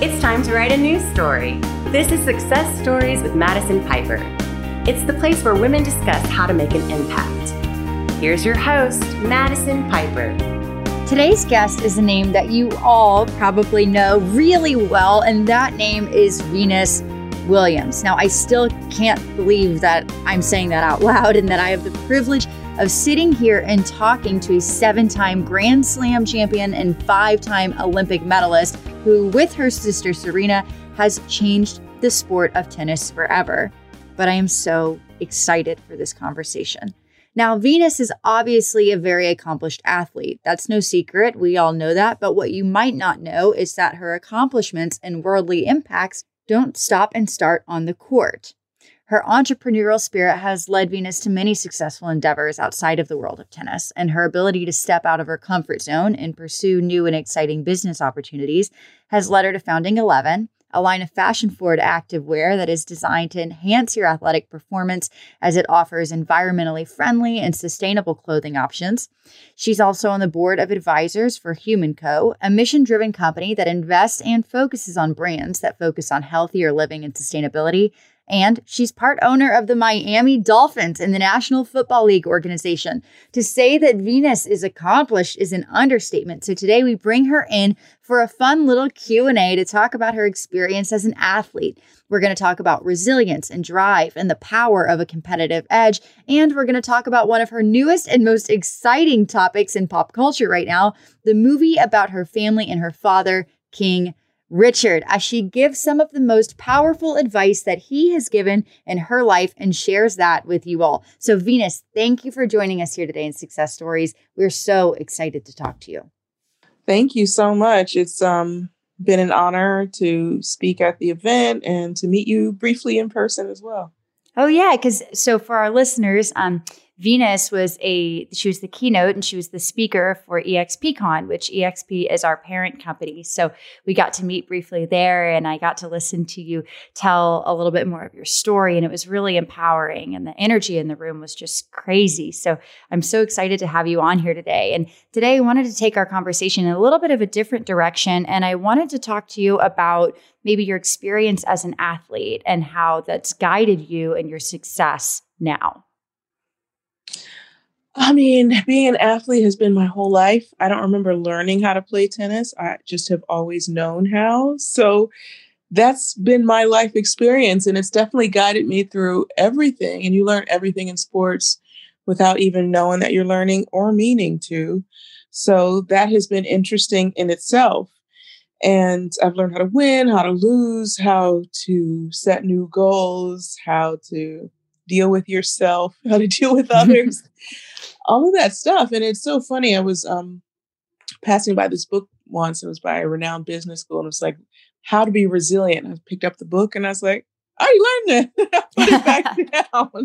It's time to write a news story. This is Success Stories with Madison Piper. It's the place where women discuss how to make an impact. Here's your host, Madison Piper. Today's guest is a name that you all probably know really well, and that name is Venus Williams. Now, I still can't believe that I'm saying that out loud and that I have the privilege of sitting here and talking to a 7-time Grand Slam champion and 5-time Olympic medalist who, with her sister Serena, has changed the sport of tennis forever. But I am so excited for this conversation. Now, Venus is obviously a very accomplished athlete. That's no secret. We all know that. But what you might not know is that her accomplishments and worldly impacts don't stop and start on the court. Her entrepreneurial spirit has led Venus to many successful endeavors outside of the world of tennis, and her ability to step out of her comfort zone and pursue new and exciting business opportunities has led her to founding Eleven, a line of fashion-forward activewear that is designed to enhance your athletic performance as it offers environmentally friendly and sustainable clothing options. She's also on the board of advisors for Human Co., a mission-driven company that invests and focuses on brands that focus on healthier living and sustainability. And she's part owner of the Miami Dolphins in the National Football League organization. To say that Venus is accomplished is an understatement. So today we bring her in for a fun little Q&A to talk about her experience as an athlete. We're going to talk about resilience and drive and the power of a competitive edge. And we're going to talk about one of her newest and most exciting topics in pop culture right now, the movie about her family and her father, King Richard, as she gives some of the most powerful advice that he has given in her life and shares that with you all. So Venus, thank you for joining us here today in Success Stories. We're so excited to talk to you. Thank you so much. It's been an honor to speak at the event and to meet you briefly in person as well. Oh yeah, because so for our listeners, Venus was the keynote and she was the speaker for EXPCon, which EXP is our parent company. So we got to meet briefly there and I got to listen to you tell a little bit more of your story, and it was really empowering and the energy in the room was just crazy. So I'm so excited to have you on here today. And today I wanted to take our conversation in a little bit of a different direction, and I wanted to talk to you about maybe your experience as an athlete and how that's guided you in your success now. I mean, being an athlete has been my whole life. I don't remember learning how to play tennis. I just have always known how. So that's been my life experience. And it's definitely guided me through everything. And you learn everything in sports without even knowing that you're learning or meaning to. So that has been interesting in itself. And I've learned how to win, how to lose, how to set new goals, how to deal with yourself, how to deal with others. All of that stuff. And it's so funny. I was passing by this book once. It was by a renowned business school. And it was like, How to Be Resilient. I picked up the book and I was like, I already learned that. I put it back down.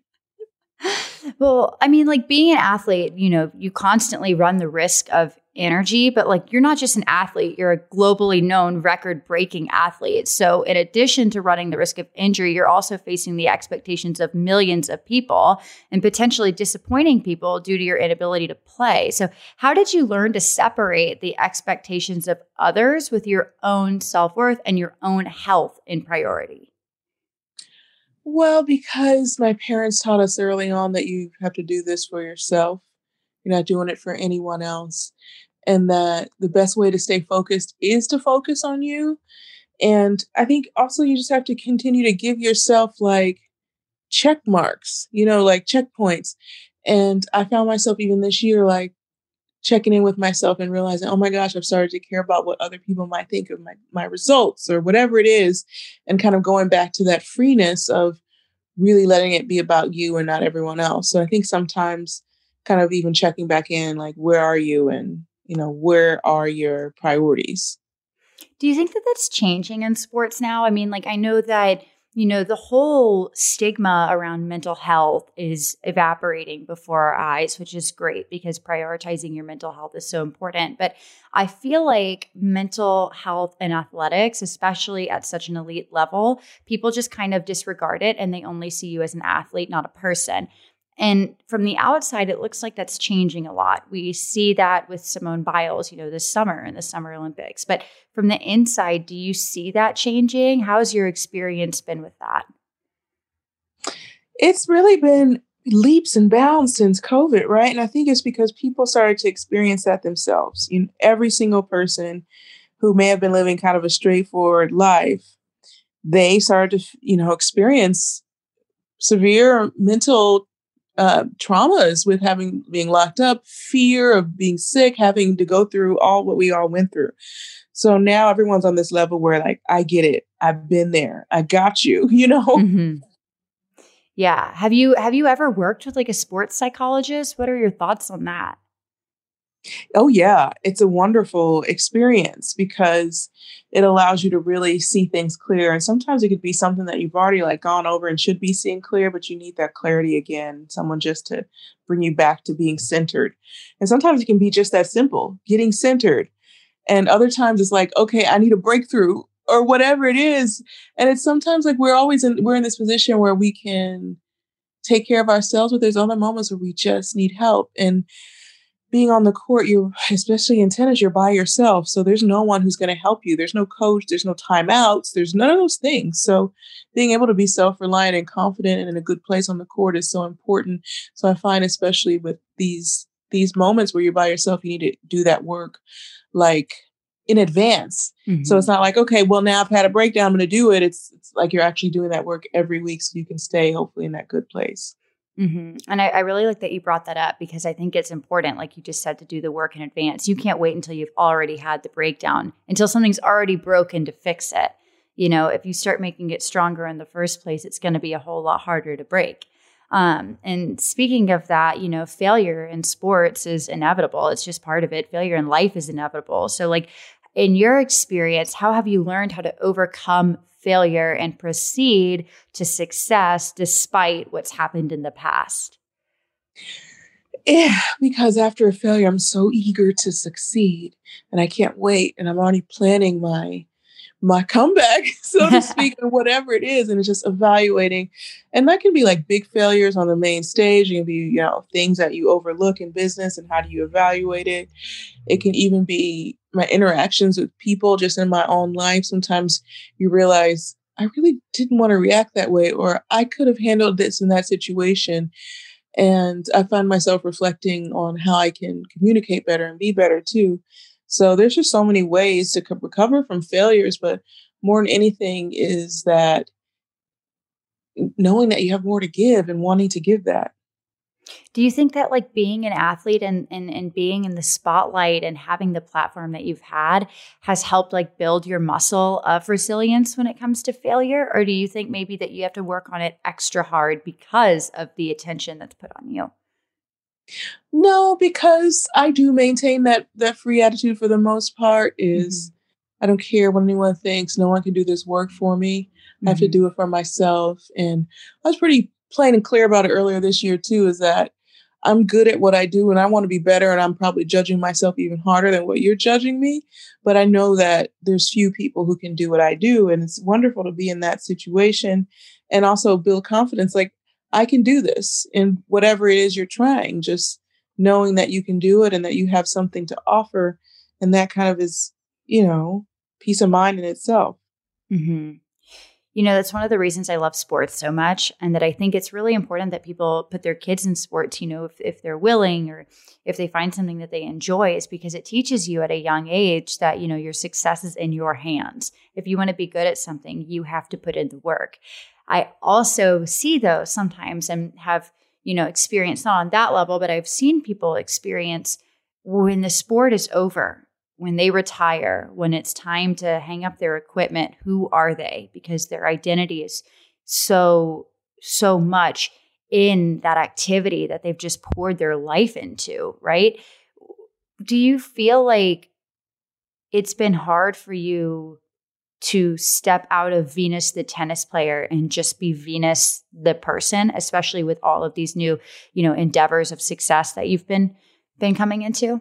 Well, I mean, like being an athlete, you constantly run the risk of energy, but like you're not just an athlete, you're a globally known record-breaking athlete. So in addition to running the risk of injury, you're also facing the expectations of millions of people and potentially disappointing people due to your inability to play. So how did you learn to separate the expectations of others with your own self-worth and your own health in priority? Well, because my parents taught us early on that you have to do this for yourself. You're not doing it for anyone else. And that the best way to stay focused is to focus on you. And I think also you just have to continue to give yourself like check marks, like checkpoints. And I found myself even this year, like checking in with myself and realizing, oh my gosh, I've started to care about what other people might think of my results or whatever it is. And kind of going back to that freeness of really letting it be about you and not everyone else. So I think sometimes kind of even checking back in, like, where are you? And, where are your priorities? Do you think that that's changing in sports now? I mean, like, I know that, the whole stigma around mental health is evaporating before our eyes, which is great because prioritizing your mental health is so important. But I feel like mental health in athletics, especially at such an elite level, people just kind of disregard it and they only see you as an athlete, not a person. And from the outside, it looks like that's changing a lot. We see that with Simone Biles, this summer in the Summer Olympics. But from the inside, do you see that changing? How's your experience been with that? It's really been leaps and bounds since COVID, right? And I think it's because people started to experience that themselves. Every single person who may have been living kind of a straightforward life, they started to, experience severe mental traumas with being locked up, fear of being sick, having to go through all what we all went through. So now everyone's on this level where like, I get it. I've been there. I got you, Mm-hmm. Yeah. Have you ever worked with like a sports psychologist? What are your thoughts on that? Oh, yeah. It's a wonderful experience because it allows you to really see things clear. And sometimes it could be something that you've already like gone over and should be seeing clear, but you need that clarity again, someone just to bring you back to being centered. And sometimes it can be just that simple, getting centered. And other times it's like, okay, I need a breakthrough or whatever it is. And it's sometimes like we're in this position where we can take care of ourselves, but there's other moments where we just need help. And being on the court, especially in tennis, you're by yourself. So there's no one who's going to help you. There's no coach. There's no timeouts. There's none of those things. So being able to be self-reliant and confident and in a good place on the court is so important. So I find, especially with these moments where you're by yourself, you need to do that work like in advance. Mm-hmm. So it's not like, okay, well, now I've had a breakdown, I'm going to do it. It's like you're actually doing that work every week so you can stay hopefully in that good place. Mm-hmm. And I really like that you brought that up because I think it's important, like you just said, to do the work in advance. You can't wait until you've already had the breakdown, until something's already broken to fix it. If you start making it stronger in the first place, it's going to be a whole lot harder to break. And speaking of that, failure in sports is inevitable. It's just part of it. Failure in life is inevitable. So like in your experience, how have you learned how to overcome failure and proceed to success despite what's happened in the past? Yeah, because after a failure, I'm so eager to succeed and I can't wait. And I'm already planning my comeback, so to speak, or whatever it is. And it's just evaluating. And that can be like big failures on the main stage. It can be, things that you overlook in business and how do you evaluate it? It can even be my interactions with people just in my own life. Sometimes you realize I really didn't want to react that way, or I could have handled this in that situation. And I find myself reflecting on how I can communicate better and be better too. So there's just so many ways to recover from failures, but more than anything is that knowing that you have more to give and wanting to give that. Do you think that like being an athlete and being in the spotlight and having the platform that you've had has helped like build your muscle of resilience when it comes to failure? Or do you think maybe that you have to work on it extra hard because of the attention that's put on you? No, because I do maintain that free attitude for the most part is I don't care what anyone thinks. No one can do this work for me. I have to do it for myself. And I was pretty plain and clear about it earlier this year too, is that I'm good at what I do and I want to be better. And I'm probably judging myself even harder than what you're judging me. But I know that there's few people who can do what I do. And it's wonderful to be in that situation and also build confidence. Like I can do this in whatever it is you're trying, just knowing that you can do it and that you have something to offer. And that kind of is, peace of mind in itself. Mm-hmm. That's one of the reasons I love sports so much, and that I think it's really important that people put their kids in sports, if they're willing or if they find something that they enjoy, is because it teaches you at a young age that, your success is in your hands. If you want to be good at something, you have to put in the work. I also see, though, sometimes and have, experienced not on that level, but I've seen people experience when the sport is over, when they retire, when it's time to hang up their equipment, who are they? Because their identity is so much in that activity that they've just poured their life into, right? Do you feel like it's been hard for you to step out of Venus, the tennis player, and just be Venus, the person, especially with all of these new, endeavors of success that you've been coming into?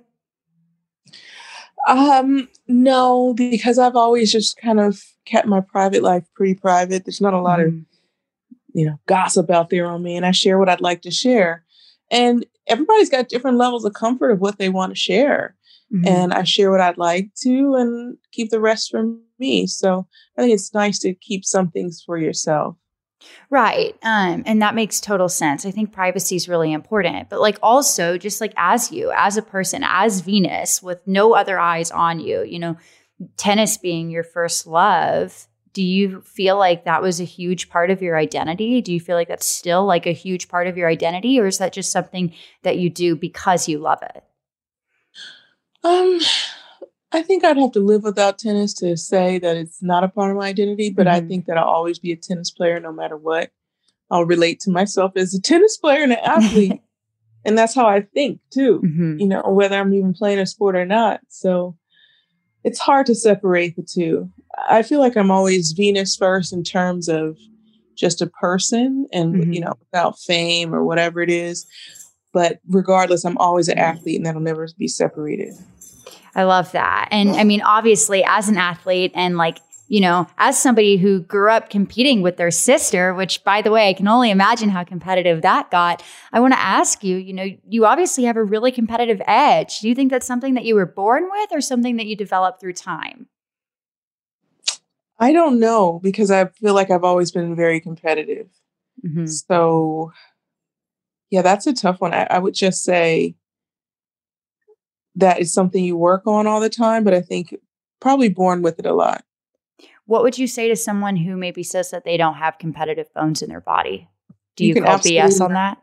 No, because I've always just kind of kept my private life pretty private. There's not a lot of, gossip out there on me, and I share what I'd like to share. And everybody's got different levels of comfort of what they want to share. And I share what I'd like to and keep the rest for me. So I think it's nice to keep some things for yourself. Right. And that makes total sense. I think privacy is really important. But like also just like as you, as a person, as Venus with no other eyes on you, you know, tennis being your first love, do you feel like that was a huge part of your identity? Do you feel like that's still like a huge part of your identity? Or is that just something that you do because you love it? I think I'd have to live without tennis to say that it's not a part of my identity, but I think that I'll always be a tennis player no matter what. I'll relate to myself as a tennis player and an athlete. And that's how I think too, you know, whether I'm even playing a sport or not. So it's hard to separate the two. I feel like I'm always Venus first in terms of just a person and, you know, without fame or whatever it is. But regardless, I'm always an athlete and that'll never be separated. I love that. And I mean, obviously, as an athlete and like, you know, as somebody who grew up competing with their sister, which by the way, I can only imagine how competitive that got. I want to ask you, you know, you obviously have a really competitive edge. Do you think that's something that you were born with or something that you developed through time? I don't know because I feel like I've always been very competitive. So yeah, that's a tough one. I would just say that is something you work on all the time, but I think probably born with it a lot. What would you say to someone who maybe says that they don't have competitive bones in their body? Do you call BS on that?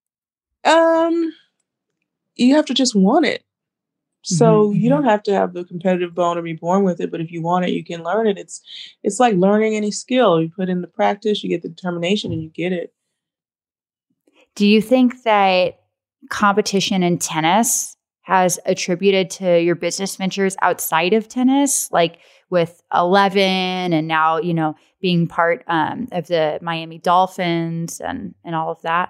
You have to just want it. So you don't have to have the competitive bone or be born with it, but if you want it, you can learn it. It's like learning any skill. You put in the practice, you get the determination, and you get it. Do you think that competition in tennis has attributed to your business ventures outside of tennis, like with 11 and now, you know, being part of the Miami Dolphins and all of that?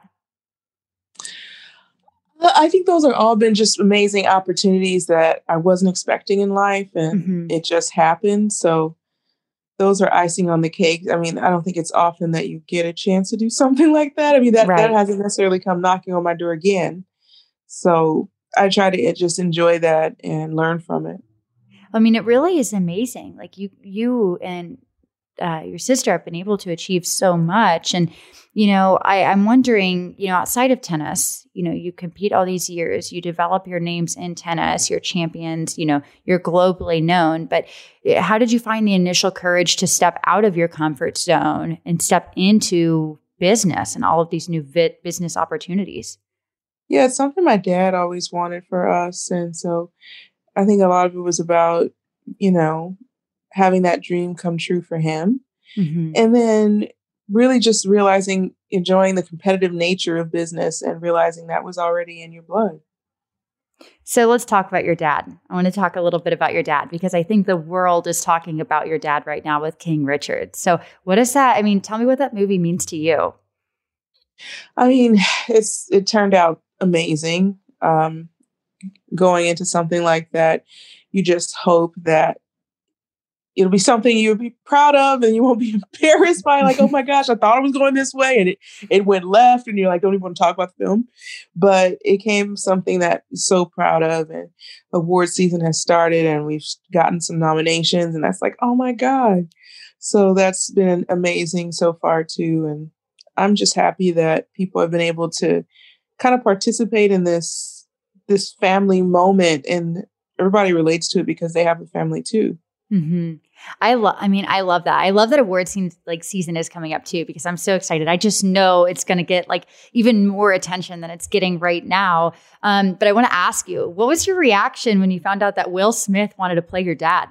I think those are all been just amazing opportunities that I wasn't expecting in life and it just happened. So those are icing on the cake. I mean, I don't think it's often that you get a chance to do something like that. I mean, that hasn't necessarily come knocking on my door again. So I try to just enjoy that and learn from it. I mean, it really is amazing. Like you and your sister have been able to achieve so much. And, you know, I'm wondering, you know, outside of tennis, you know, you compete all these years, you develop your names in tennis, you're champions, you know, you're globally known. But how did you find the initial courage to step out of your comfort zone and step into business and all of these new business opportunities? Yeah, it's something my dad always wanted for us. And so I think a lot of it was about, you know, having that dream come true for him. And then really just realizing, enjoying the competitive nature of business and realizing that was already in your blood. So let's talk about your dad. I want to talk a little bit about your dad because I think the world is talking about your dad right now with King Richard. So what is that? I mean, tell me what that movie means to you. I mean, it turned out amazing. Going into something like that, you just hope that it'll be something you'll be proud of and you won't be embarrassed by like, oh my gosh, I thought it was going this way and it went left and you're like, don't even want to talk about the film. But it came something that I'm so proud of, and award season has started and we've gotten some nominations and that's like, oh my God. So that's been amazing so far too. And I'm just happy that people have been able to kind of participate in this family moment and everybody relates to it because they have a family too. I love that. I love that award season is coming up too, because I'm so excited. I just know it's going to get like even more attention than it's getting right now. But I want to ask you, what was your reaction when you found out that Will Smith wanted to play your dad?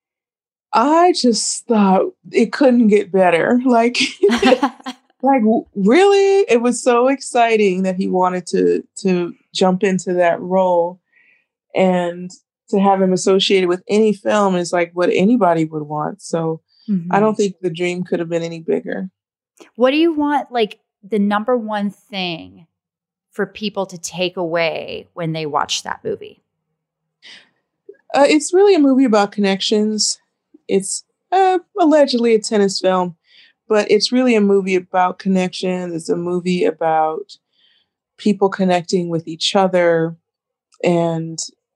I just thought it couldn't get better. Like, like really, it was so exciting that he wanted to jump into that role, and to have him associated with any film is like what anybody would want. So I don't think the dream could have been any bigger. What do you want, like the number one thing for people to take away when they watch that movie? It's really a movie about connections. It's allegedly a tennis film, but it's really a movie about connections. It's a movie about people connecting with each other and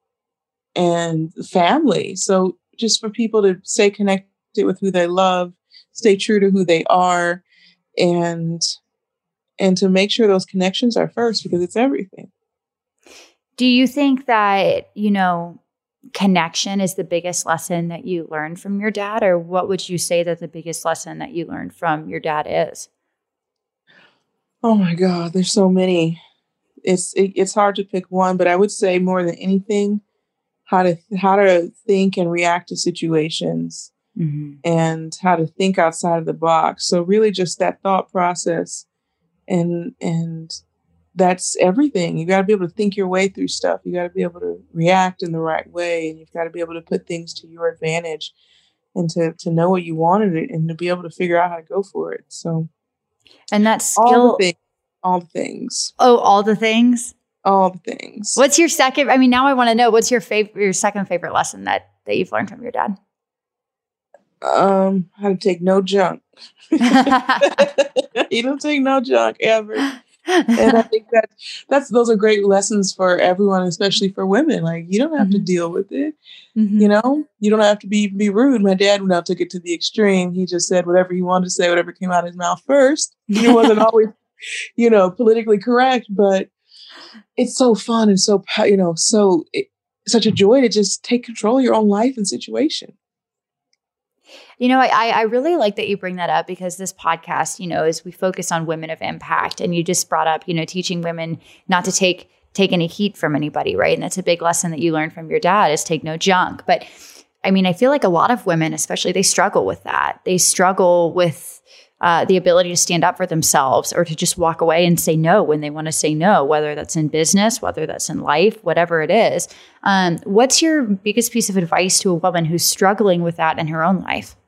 family. So just for people to stay connected with who they love, stay true to who they are, and to make sure those connections are first, because it's everything. Do you think that, connection is the biggest lesson that you learned from your dad? Or what would you say that the biggest lesson that you learned from your dad is? Oh my God, there's so many. It's hard to pick one, but I would say more than anything, how to think and react to situations, and how to think outside of the box. So really just that thought process, and that's everything. You got to be able to think your way through stuff. You got to be able to react in the right way, and you've got to be able to put things to your advantage, and to know what you wanted, and to be able to figure out how to go for it. So, and that skill, all the things. Oh, all the things. All the things. What's your second? I mean, now I want to know, what's your second favorite lesson that you've learned from your dad? How to take no junk. You don't take no junk ever. And I think those are great lessons for everyone, especially for women. Like, you don't have to deal with it. You don't have to be rude. My dad now took it to the extreme. He just said whatever he wanted to say, whatever came out of his mouth first. He wasn't always, politically correct, but it's so fun and so, such a joy to just take control of your own life and situation. I really like that you bring that up, because this podcast, as we focus on women of impact, and you just brought up, teaching women not to take any heat from anybody, right? And that's a big lesson that you learned from your dad, is take no junk. But I mean, I feel like a lot of women, especially, they struggle with that. They struggle with the ability to stand up for themselves, or to just walk away and say no when they want to say no, whether that's in business, whether that's in life, whatever it is. What's your biggest piece of advice to a woman who's struggling with that in her own life?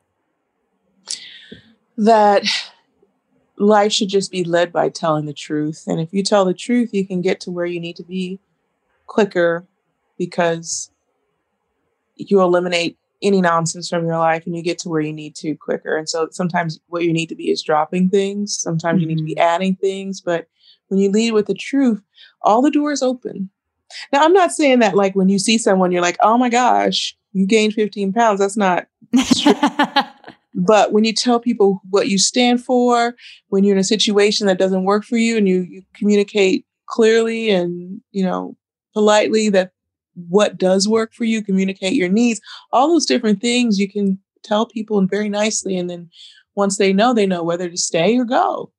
That life should just be led by telling the truth. And if you tell the truth, you can get to where you need to be quicker, because you eliminate any nonsense from your life and you get to where you need to quicker. And so sometimes what you need to be is dropping things. Sometimes you need to be adding things. But when you lead with the truth, all the doors open. Now, I'm not saying that like when you see someone, you're like, oh my gosh, you gained 15 pounds. That's not true. But when you tell people what you stand for, when you're in a situation that doesn't work for you, and you communicate clearly and, politely that what does work for you, communicate your needs, all those different things you can tell people, and very nicely. And then once they know whether to stay or go.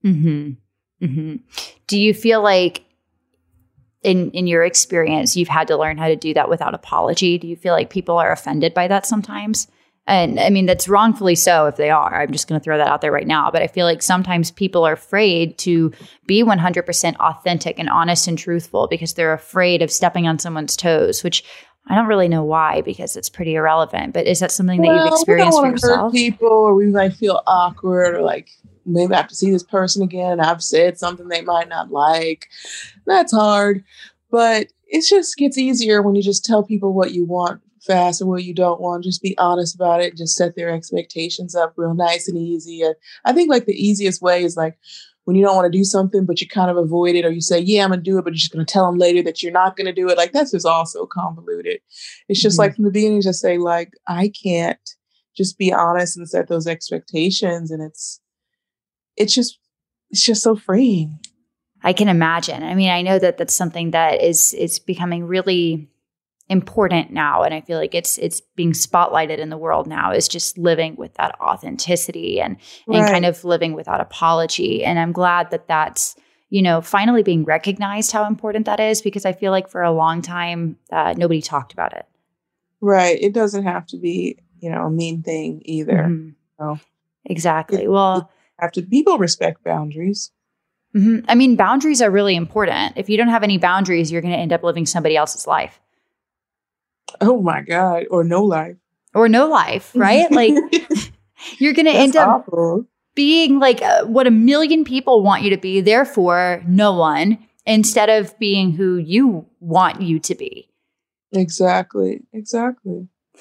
Do you feel like in your experience, you've had to learn how to do that without apology? Do you feel like people are offended by that sometimes? And I mean, that's wrongfully so if they are. I'm just going to throw that out there right now. But I feel like sometimes people are afraid to be 100% authentic and honest and truthful, because they're afraid of stepping on someone's toes, which I don't really know why, because it's pretty irrelevant. But is that something that you've experienced for yourself? Hurt people, or we might feel awkward, or like maybe I have to see this person again and I've said something they might not like. That's hard. But it just gets easier when you just tell people what you want fast or what you don't want. Just be honest about it. Just set their expectations up real nice and easy. I think like the easiest way is like when you don't want to do something, but you kind of avoid it, or you say, yeah, I'm going to do it, but you're just going to tell them later that you're not going to do it. Like that's just also convoluted. It's just like from the beginning, just say like, I can't. Just be honest and set those expectations. And it's just so freeing. I can imagine. I mean, I know that that's something that is becoming really important now. And I feel like it's being spotlighted in the world now, is just living with that authenticity and kind of living without apology. And I'm glad that that's, finally being recognized how important that is, because I feel like for a long time, nobody talked about it. Right. It doesn't have to be, a mean thing either. So exactly. Well, people respect boundaries. I mean, boundaries are really important. If you don't have any boundaries, you're going to end up living somebody else's life. Oh my God. Or no life, right? Like you're going to end up being like what a million people want you to be, therefore no one, instead of being who you want you to be. Exactly.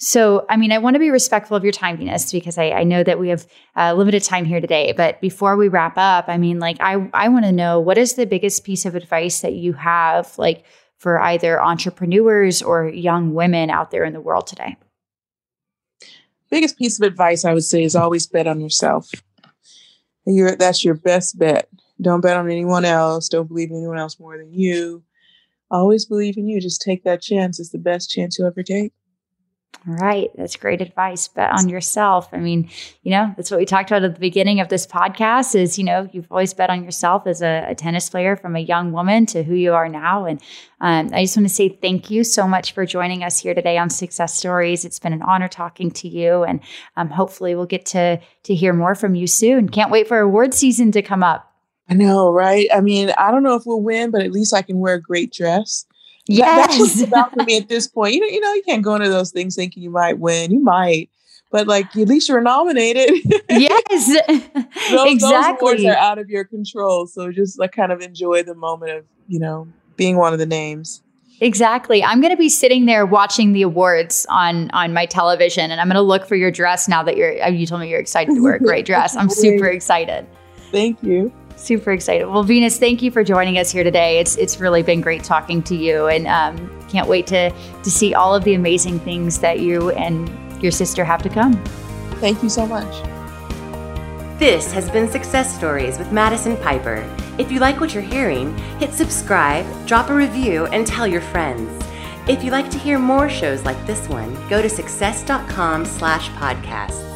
So, I mean, I want to be respectful of your time, Venus, because I know that we have limited time here today. But before we wrap up, I mean, like, I want to know, what is the biggest piece of advice that you have, like, for either entrepreneurs or young women out there in the world today? Biggest piece of advice I would say is always bet on yourself. That's your best bet. Don't bet on anyone else. Don't believe in anyone else more than you. Always believe in you. Just take that chance. It's the best chance you'll ever take. All right. That's great advice. Bet on yourself. I mean, that's what we talked about at the beginning of this podcast is, you've always bet on yourself as a tennis player from a young woman to who you are now. And I just want to say thank you so much for joining us here today on Success Stories. It's been an honor talking to you. And hopefully we'll get to hear more from you soon. Can't wait for award season to come up. I know, right? I mean, I don't know if we'll win, but at least I can wear a great dress. Yes. That's what's about for me at this point. You can't go into those things thinking you might win. You might, but like at least you're nominated. Yes, exactly. Those awards are out of your control. So just like kind of enjoy the moment of, being one of the names. Exactly. I'm going to be sitting there watching the awards on my television, and I'm going to look for your dress now that you told me you're excited to wear a great dress. I'm super excited. Thank you. Super excited. Well, Venus, thank you for joining us here today. It's really been great talking to you, and can't wait to see all of the amazing things that you and your sister have to come. Thank you so much. This has been Success Stories with Madison Piper. If you like what you're hearing, hit subscribe, drop a review, and tell your friends. If you'd like to hear more shows like this one, go to success.com/podcasts.